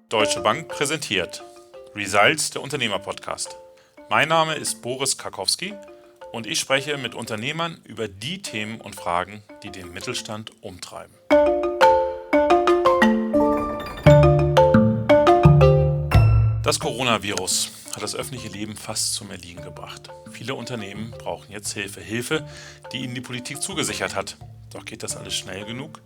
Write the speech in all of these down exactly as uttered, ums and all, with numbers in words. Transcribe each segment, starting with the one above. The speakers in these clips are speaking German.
Deutsche Bank präsentiert Results, der Unternehmer-Podcast. Mein Name ist Boris Karkowski und ich spreche mit Unternehmern über die Themen und Fragen, die den Mittelstand umtreiben. Das Coronavirus hat das öffentliche Leben fast zum Erliegen gebracht. Viele Unternehmen brauchen jetzt Hilfe. Hilfe, die ihnen die Politik zugesichert hat. Doch geht das alles schnell genug?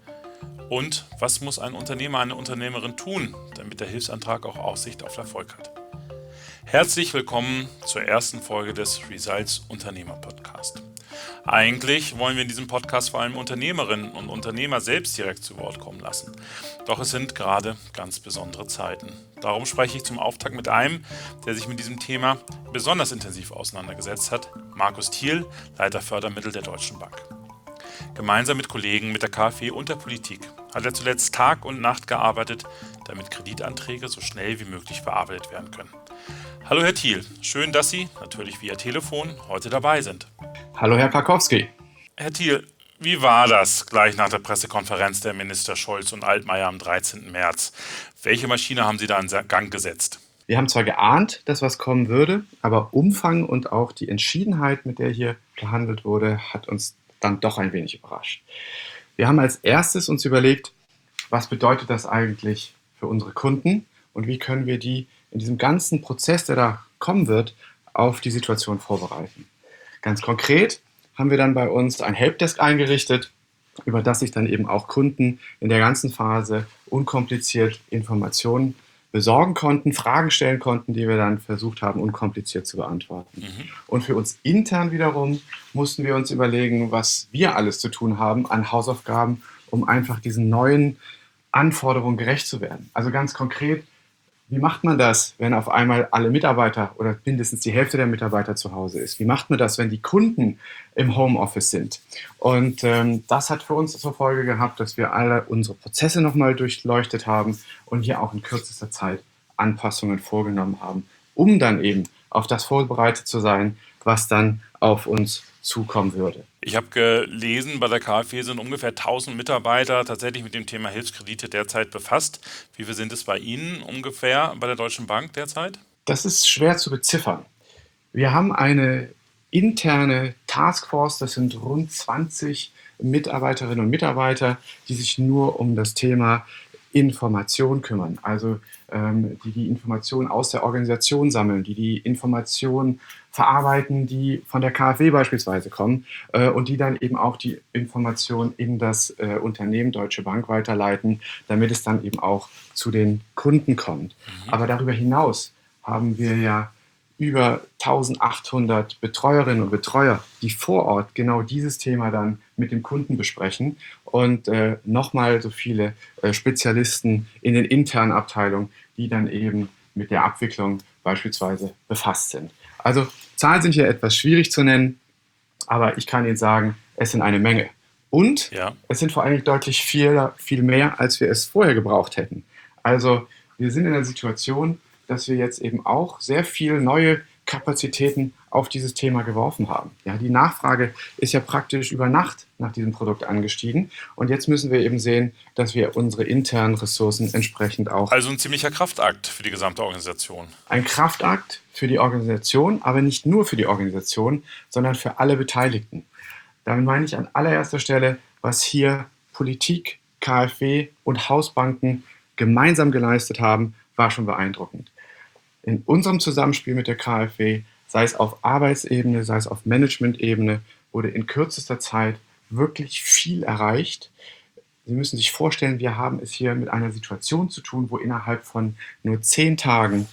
Und was muss ein Unternehmer, eine Unternehmerin tun, damit der Hilfsantrag auch Aussicht auf Erfolg hat? Herzlich willkommen zur ersten Folge des Results Unternehmer Podcast. Eigentlich wollen wir in diesem Podcast vor allem Unternehmerinnen und Unternehmer selbst direkt zu Wort kommen lassen. Doch es sind gerade ganz besondere Zeiten. Darum spreche ich zum Auftakt mit einem, der sich mit diesem Thema besonders intensiv auseinandergesetzt hat, Markus Thiel, Leiter Fördermittel der Deutschen Bank. Gemeinsam mit Kollegen mit der KfW und der Politik hat er zuletzt Tag und Nacht gearbeitet, damit Kreditanträge so schnell wie möglich bearbeitet werden können. Hallo Herr Thiel, schön, dass Sie, natürlich via Telefon, heute dabei sind. Hallo Herr Karkowski. Herr Thiel, wie war das gleich nach der Pressekonferenz der Minister Scholz und Altmaier am dreizehnten März? Welche Maschine haben Sie da in Gang gesetzt? Wir haben zwar geahnt, dass was kommen würde, aber Umfang und auch die Entschiedenheit, mit der hier gehandelt wurde, hat uns dann doch ein wenig überrascht. Wir haben als erstes uns überlegt, was bedeutet das eigentlich für unsere Kunden und wie können wir die in diesem ganzen Prozess, der da kommen wird, auf die Situation vorbereiten. Ganz konkret haben wir dann bei uns ein Helpdesk eingerichtet, über das sich dann eben auch Kunden in der ganzen Phase unkompliziert Informationen besorgen konnten, Fragen stellen konnten, die wir dann versucht haben, unkompliziert zu beantworten. Mhm. Und für uns intern wiederum mussten wir uns überlegen, was wir alles zu tun haben an Hausaufgaben, um einfach diesen neuen Anforderungen gerecht zu werden. Also ganz konkret, wie macht man das, wenn auf einmal alle Mitarbeiter oder mindestens die Hälfte der Mitarbeiter zu Hause ist? Wie macht man das, wenn die Kunden im Homeoffice sind? Und ähm, das hat für uns zur Folge gehabt, dass wir alle unsere Prozesse nochmal durchleuchtet haben und hier auch in kürzester Zeit Anpassungen vorgenommen haben, um dann eben auf das vorbereitet zu sein, was dann auf uns zukommen würde. Ich habe gelesen, bei der KfW sind ungefähr tausend Mitarbeiter tatsächlich mit dem Thema Hilfskredite derzeit befasst. Wie viele sind es bei Ihnen ungefähr bei der Deutschen Bank derzeit? Das ist schwer zu beziffern. Wir haben eine interne Taskforce, das sind rund zwanzig Mitarbeiterinnen und Mitarbeiter, die sich nur um das Thema Information kümmern, also ähm, die die Informationen aus der Organisation sammeln, die die Informationen verarbeiten, die von der KfW beispielsweise kommen äh, und die dann eben auch die Informationen in das äh, Unternehmen Deutsche Bank weiterleiten, damit es dann eben auch zu den Kunden kommt. Mhm. Aber darüber hinaus haben wir ja über eintausendachthundert Betreuerinnen und Betreuer, die vor Ort genau dieses Thema dann mit dem Kunden besprechen und äh, nochmal so viele äh, Spezialisten in den internen Abteilungen, die dann eben mit der Abwicklung beispielsweise befasst sind. Also Zahlen sind hier etwas schwierig zu nennen, aber ich kann Ihnen sagen, es sind eine Menge. Und ja. Es sind vor allem deutlich viel, viel mehr, als wir es vorher gebraucht hätten. Also wir sind in der Situation, dass wir jetzt eben auch sehr viele neue Kapazitäten auf dieses Thema geworfen haben. Ja, die Nachfrage ist ja praktisch über Nacht nach diesem Produkt angestiegen und jetzt müssen wir eben sehen, dass wir unsere internen Ressourcen entsprechend auch... Also ein ziemlicher Kraftakt für die gesamte Organisation. Ein Kraftakt für die Organisation, aber nicht nur für die Organisation, sondern für alle Beteiligten. Damit meine ich an allererster Stelle, was hier Politik, KfW und Hausbanken gemeinsam geleistet haben, war schon beeindruckend. In unserem Zusammenspiel mit der KfW, sei es auf Arbeitsebene, sei es auf Managementebene, wurde in kürzester Zeit wirklich viel erreicht. Sie müssen sich vorstellen, wir haben es hier mit einer Situation zu tun, wo innerhalb von nur zehn Tagen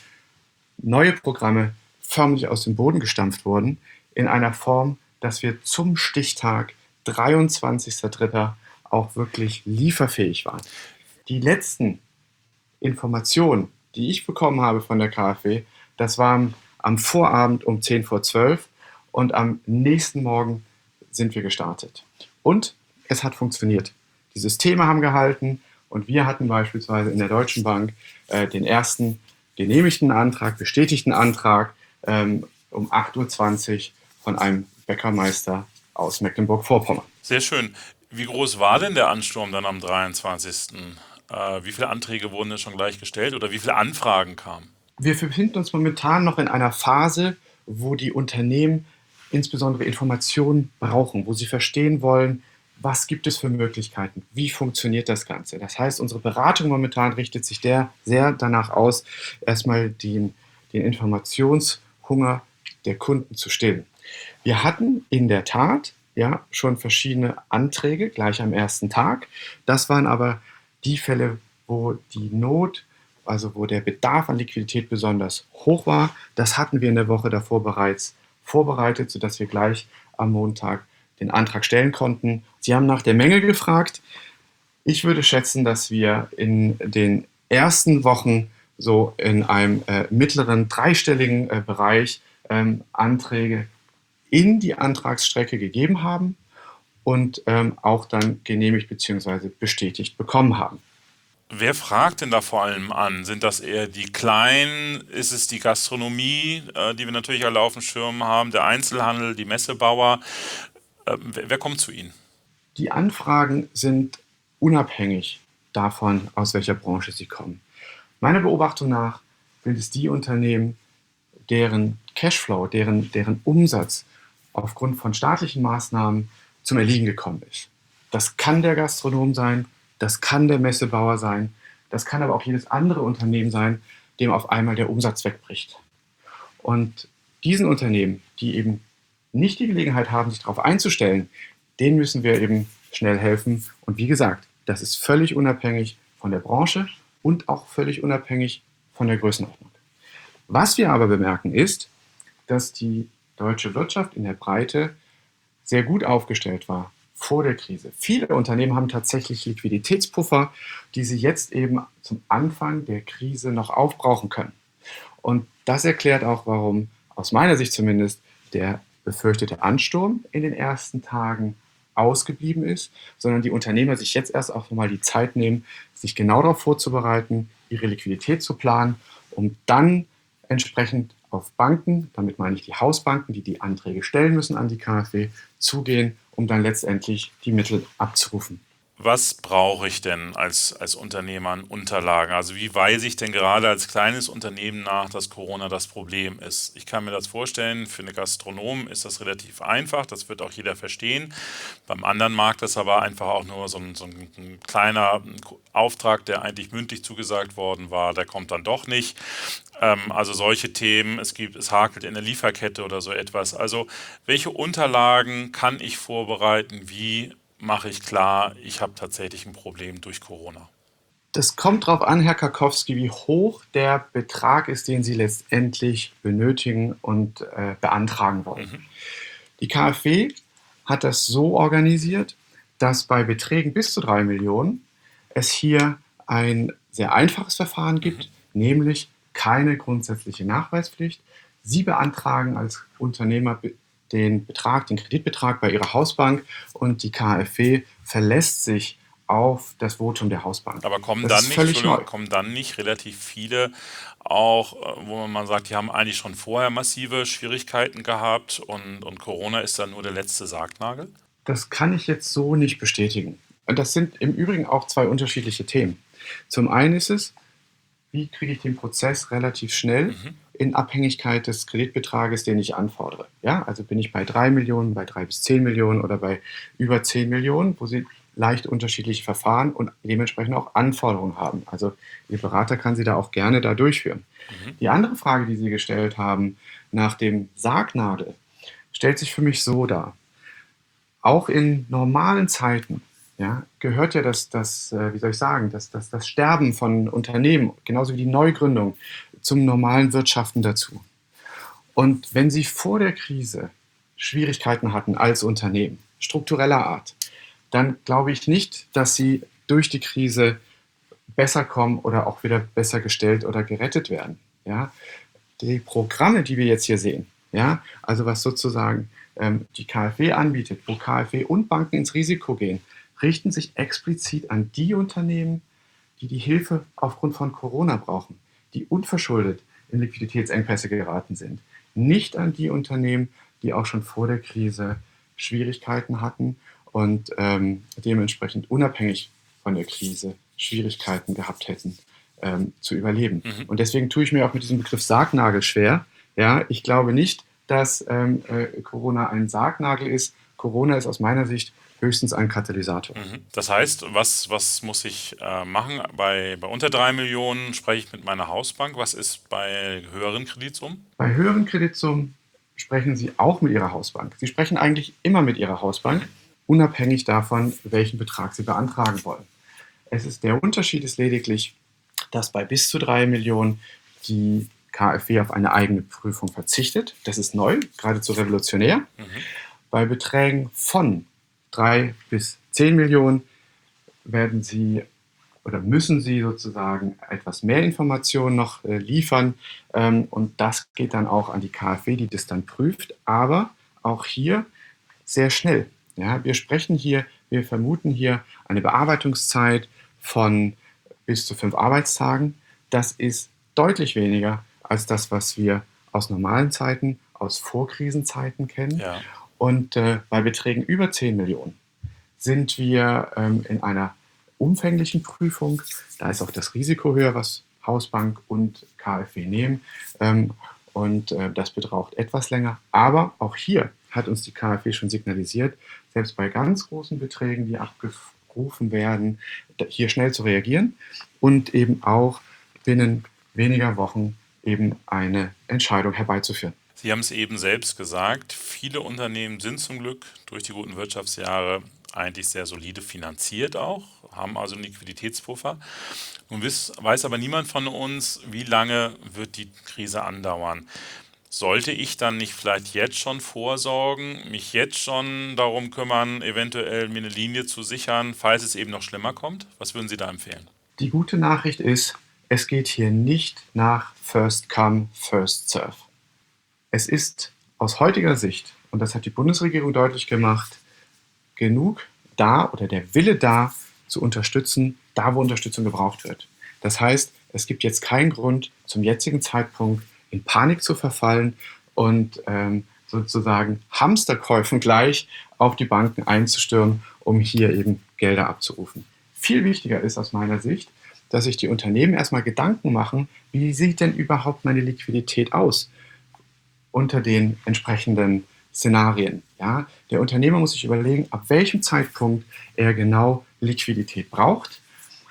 neue Programme förmlich aus dem Boden gestampft wurden, in einer Form, dass wir zum Stichtag dreiundzwanzigster dritter auch wirklich lieferfähig waren. Die letzten Informationen, die ich bekommen habe von der KfW, das waren am Vorabend um zehn vor zwölf und am nächsten Morgen sind wir gestartet. Und es hat funktioniert. Die Systeme haben gehalten und wir hatten beispielsweise in der Deutschen Bank äh, den ersten genehmigten Antrag, bestätigten Antrag ähm, um acht Uhr zwanzig von einem Bäckermeister aus Mecklenburg-Vorpommern. Sehr schön. Wie groß war denn der Ansturm dann am dreiundzwanzigsten Äh, wie viele Anträge wurden denn schon gleich gestellt oder wie viele Anfragen kamen? Wir befinden uns momentan noch in einer Phase, wo die Unternehmen insbesondere Informationen brauchen, wo sie verstehen wollen, was gibt es für Möglichkeiten, wie funktioniert das Ganze. Das heißt, unsere Beratung momentan richtet sich der, sehr danach aus, erstmal den, den Informationshunger der Kunden zu stillen. Wir hatten in der Tat ja schon verschiedene Anträge gleich am ersten Tag. Das waren aber die Fälle, wo die Not, also wo der Bedarf an Liquidität besonders hoch war. Das hatten wir in der Woche davor bereits vorbereitet, sodass wir gleich am Montag den Antrag stellen konnten. Sie haben nach der Menge gefragt. Ich würde schätzen, dass wir in den ersten Wochen so in einem äh, mittleren dreistelligen äh, Bereich ähm, Anträge in die Antragsstrecke gegeben haben und ähm, auch dann genehmigt bzw. bestätigt bekommen haben. Wer fragt denn da vor allem an? Sind das eher die Kleinen? Ist es die Gastronomie, äh, die wir natürlich alle auf dem Schirm haben, der Einzelhandel, die Messebauer? Äh, wer, wer kommt zu Ihnen? Die Anfragen sind unabhängig davon, aus welcher Branche sie kommen. Meiner Beobachtung nach sind es die Unternehmen, deren Cashflow, deren, deren Umsatz aufgrund von staatlichen Maßnahmen zum Erliegen gekommen ist. Das kann der Gastronom sein, das kann der Messebauer sein, das kann aber auch jedes andere Unternehmen sein, dem auf einmal der Umsatz wegbricht. Und diesen Unternehmen, die eben nicht die Gelegenheit haben, sich darauf einzustellen, denen müssen wir eben schnell helfen. Und wie gesagt, das ist völlig unabhängig von der Branche und auch völlig unabhängig von der Größenordnung. Was wir aber bemerken ist, dass die deutsche Wirtschaft in der Breite sehr gut aufgestellt war vor der Krise. Viele Unternehmen haben tatsächlich Liquiditätspuffer, die sie jetzt eben zum Anfang der Krise noch aufbrauchen können. Und das erklärt auch, warum aus meiner Sicht zumindest der befürchtete Ansturm in den ersten Tagen ausgeblieben ist, sondern die Unternehmer sich jetzt erst auch mal die Zeit nehmen, sich genau darauf vorzubereiten, ihre Liquidität zu planen, um dann entsprechend auf Banken, damit meine ich die Hausbanken, die die Anträge stellen müssen an die KfW, zugehen, um dann letztendlich die Mittel abzurufen. Was brauche ich denn als, als Unternehmer an Unterlagen? Also wie weise ich denn gerade als kleines Unternehmen nach, dass Corona das Problem ist? Ich kann mir das vorstellen, für eine Gastronomen ist das relativ einfach, das wird auch jeder verstehen. Beim anderen mag das aber einfach auch nur so ein, so ein, ein kleiner Auftrag, der eigentlich mündlich zugesagt worden war, der kommt dann doch nicht. Ähm, also solche Themen, es gibt, es hakelt in der Lieferkette oder so etwas. Also welche Unterlagen kann ich vorbereiten, wie mache ich klar, ich habe tatsächlich ein Problem durch Corona? Das kommt darauf an, Herr Karkowski, wie hoch der Betrag ist, den Sie letztendlich benötigen und äh, beantragen wollen. Mhm. Die KfW hat das so organisiert, dass bei Beträgen bis zu drei Millionen es hier ein sehr einfaches Verfahren gibt, Mhm. nämlich keine grundsätzliche Nachweispflicht. Sie beantragen als Unternehmer den Betrag, den Kreditbetrag bei Ihrer Hausbank und die KfW verlässt sich auf das Votum der Hausbank. Aber kommen Das dann ist nicht, völlig neu. Entschuldigung, kommen dann nicht relativ viele auch, äh, wo man sagt, die haben eigentlich schon vorher massive Schwierigkeiten gehabt und, und Corona ist dann nur der letzte Sargnagel? Das kann ich jetzt so nicht bestätigen. Und das sind im Übrigen auch zwei unterschiedliche Themen. Zum einen ist es, wie kriege ich den Prozess relativ schnell Mhm. in Abhängigkeit des Kreditbetrages, den ich anfordere. Ja, also bin ich bei drei Millionen, bei drei bis zehn Millionen oder bei über zehn Millionen, wo Sie leicht unterschiedliche Verfahren und dementsprechend auch Anforderungen haben. Also Ihr Berater kann Sie da auch gerne da durchführen. Mhm. Die andere Frage, die Sie gestellt haben, nach dem Sargnagel, stellt sich für mich so dar. Auch in normalen Zeiten, ja, gehört ja das, das äh, wie soll ich sagen, das, das, das Sterben von Unternehmen, genauso wie die Neugründung, zum normalen Wirtschaften dazu. Und wenn Sie vor der Krise Schwierigkeiten hatten als Unternehmen, struktureller Art, dann glaube ich nicht, dass Sie durch die Krise besser kommen oder auch wieder besser gestellt oder gerettet werden. Ja? Die Programme, die wir jetzt hier sehen, ja, also was sozusagen ähm, die KfW anbietet, wo KfW und Banken ins Risiko gehen, richten sich explizit an die Unternehmen, die die Hilfe aufgrund von Corona brauchen, die unverschuldet in Liquiditätsengpässe geraten sind. Nicht an die Unternehmen, die auch schon vor der Krise Schwierigkeiten hatten und ähm, dementsprechend unabhängig von der Krise Schwierigkeiten gehabt hätten, ähm, zu überleben. Mhm. Und deswegen tue ich mir auch mit diesem Begriff Sargnagel schwer. Ja, ich glaube nicht, dass ähm, äh, Corona ein Sargnagel ist. Corona ist aus meiner Sicht höchstens ein Katalysator. Mhm. Das heißt, was, was muss ich äh, machen? Bei, bei unter drei Millionen spreche ich mit meiner Hausbank. Was ist bei höheren Kreditsummen? Bei höheren Kreditsummen sprechen Sie auch mit Ihrer Hausbank. Sie sprechen eigentlich immer mit Ihrer Hausbank, unabhängig davon, welchen Betrag Sie beantragen wollen. Es ist, der Unterschied ist lediglich, dass bei bis zu drei Millionen die KfW auf eine eigene Prüfung verzichtet. Das ist neu, geradezu revolutionär. Mhm. Bei Beträgen von drei bis zehn Millionen werden Sie oder müssen Sie sozusagen etwas mehr Informationen noch äh, liefern. Ähm, und das geht dann auch an die KfW, die das dann prüft. Aber auch hier sehr schnell. Ja, wir sprechen hier, wir vermuten hier eine Bearbeitungszeit von bis zu fünf Arbeitstagen. Das ist deutlich weniger als das, was wir aus normalen Zeiten, aus Vorkrisenzeiten kennen. Ja. Und äh, bei Beträgen über zehn Millionen sind wir ähm, in einer umfänglichen Prüfung. Da ist auch das Risiko höher, was Hausbank und KfW nehmen. Ähm, und äh, das betraucht etwas länger. Aber auch hier hat uns die KfW schon signalisiert, selbst bei ganz großen Beträgen, die abgerufen werden, hier schnell zu reagieren und eben auch binnen weniger Wochen eben eine Entscheidung herbeizuführen. Sie haben es eben selbst gesagt, viele Unternehmen sind zum Glück durch die guten Wirtschaftsjahre eigentlich sehr solide finanziert auch, haben also einen Liquiditätspuffer. Nun wiss, weiß aber niemand von uns, wie lange wird die Krise andauern. Sollte ich dann nicht vielleicht jetzt schon vorsorgen, mich jetzt schon darum kümmern, eventuell mir eine Linie zu sichern, falls es eben noch schlimmer kommt? Was würden Sie da empfehlen? Die gute Nachricht ist, es geht hier nicht nach First Come, First Serve. Es ist aus heutiger Sicht, und das hat die Bundesregierung deutlich gemacht, genug da oder der Wille da, zu unterstützen, da wo Unterstützung gebraucht wird. Das heißt, es gibt jetzt keinen Grund, zum jetzigen Zeitpunkt in Panik zu verfallen und ähm, sozusagen Hamsterkäufen gleich auf die Banken einzustürmen, um hier eben Gelder abzurufen. Viel wichtiger ist aus meiner Sicht, dass sich die Unternehmen erstmal Gedanken machen, wie sieht denn überhaupt meine Liquidität aus unter den entsprechenden Szenarien. Ja? Der Unternehmer muss sich überlegen, ab welchem Zeitpunkt er genau Liquidität braucht,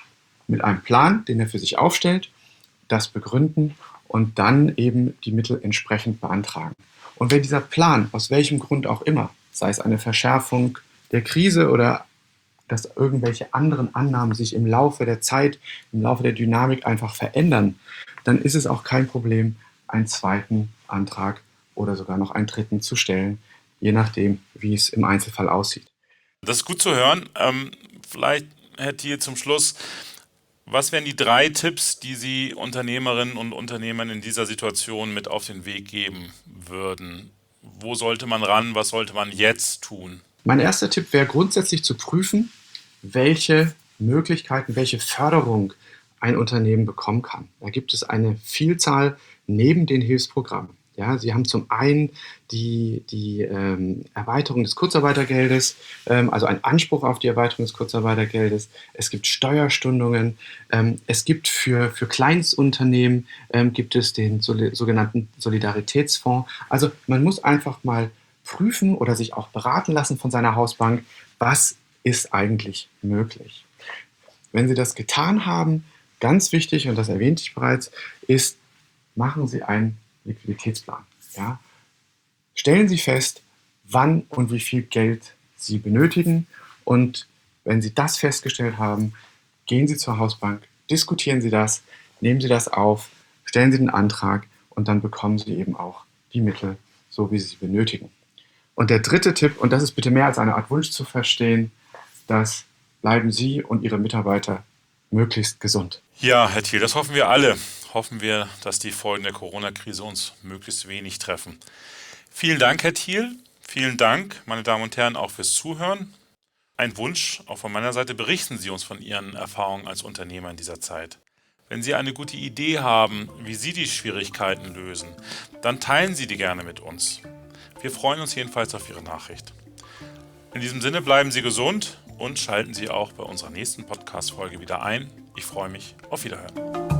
mit einem Plan, den er für sich aufstellt, das begründen und dann eben die Mittel entsprechend beantragen. Und wenn dieser Plan, aus welchem Grund auch immer, sei es eine Verschärfung der Krise oder dass irgendwelche anderen Annahmen sich im Laufe der Zeit, im Laufe der Dynamik einfach verändern, dann ist es auch kein Problem, einen zweiten Antrag oder sogar noch einen dritten zu stellen, je nachdem, wie es im Einzelfall aussieht. Das ist gut zu hören. Ähm, vielleicht, Herr Thiel, zum Schluss, was wären die drei Tipps, die Sie Unternehmerinnen und Unternehmern in dieser Situation mit auf den Weg geben würden? Wo sollte man ran? Was sollte man jetzt tun? Mein erster Tipp wäre grundsätzlich zu prüfen, welche Möglichkeiten, welche Förderung ein Unternehmen bekommen kann. Da gibt es eine Vielzahl neben den Hilfsprogrammen. Ja, Sie haben zum einen die, die ähm, Erweiterung des Kurzarbeitergeldes, ähm, also einen Anspruch auf die Erweiterung des Kurzarbeitergeldes. Es gibt Steuerstundungen. Ähm, es gibt für, für Kleinstunternehmen ähm, gibt es den Soli- sogenannten Solidaritätsfonds. Also man muss einfach mal prüfen oder sich auch beraten lassen von seiner Hausbank, was ist eigentlich möglich. Wenn Sie das getan haben, ganz wichtig, und das erwähnte ich bereits, ist, machen Sie einen Liquiditätsplan. Ja? Stellen Sie fest, wann und wie viel Geld Sie benötigen, und wenn Sie das festgestellt haben, gehen Sie zur Hausbank, diskutieren Sie das, nehmen Sie das auf, stellen Sie den Antrag und dann bekommen Sie eben auch die Mittel, so wie Sie sie benötigen. Und der dritte Tipp, und das ist bitte mehr als eine Art Wunsch zu verstehen, dass bleiben Sie und Ihre Mitarbeiter möglichst gesund. Ja, Herr Thiel, das hoffen wir alle. Hoffen wir, dass die Folgen der Corona-Krise uns möglichst wenig treffen. Vielen Dank, Herr Thiel. Vielen Dank, meine Damen und Herren, auch fürs Zuhören. Ein Wunsch auch von meiner Seite: berichten Sie uns von Ihren Erfahrungen als Unternehmer in dieser Zeit. Wenn Sie eine gute Idee haben, wie Sie die Schwierigkeiten lösen, dann teilen Sie die gerne mit uns. Wir freuen uns jedenfalls auf Ihre Nachricht. In diesem Sinne, bleiben Sie gesund und schalten Sie auch bei unserer nächsten Podcast-Folge wieder ein. Ich freue mich. Auf Wiederhören.